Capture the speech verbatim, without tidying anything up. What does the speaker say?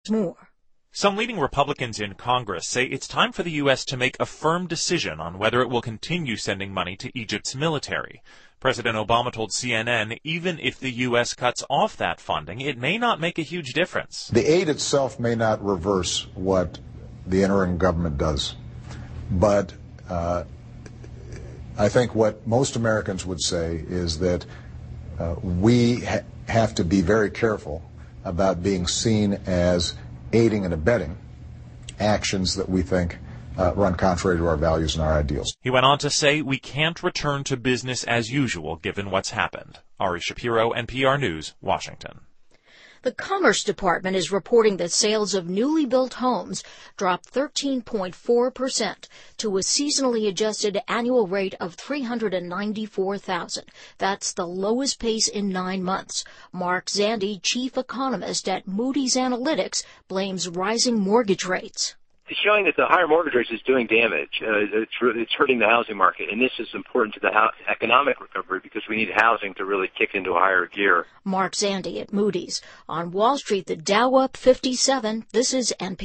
more. Some leading Republicans in Congress say it's time for the U S to make a firm decision on whether it will continue sending money to Egypt's military. President Obama told C N N even if the U S cuts off that funding, it may not make a huge difference. The aid itself may not reverse what the interim government does, but uh, I think what most Americans would say is that uh, we ha- have to be very careful about being seen as aiding and abetting actions that we think uh, run contrary to our values and our ideals. He went on to say we can't return to business as usual given what's happened. Ari Shapiro, N P R News, Washington. The Commerce Department is reporting that sales of newly built homes dropped thirteen point four percent to a seasonally adjusted annual rate of three hundred ninety-four thousand. That's the lowest pace in nine months. Mark Zandi, chief economist at Moody's Analytics, blames rising mortgage rates. It's showing that the higher mortgage rates is doing damage. Uh, it's, it's hurting the housing market, and this is important to the ho- economic recovery because we need housing to really kick into a higher gear. Mark Zandi at Moody's. On Wall Street, the Dow up fifty-seven. This is N P R.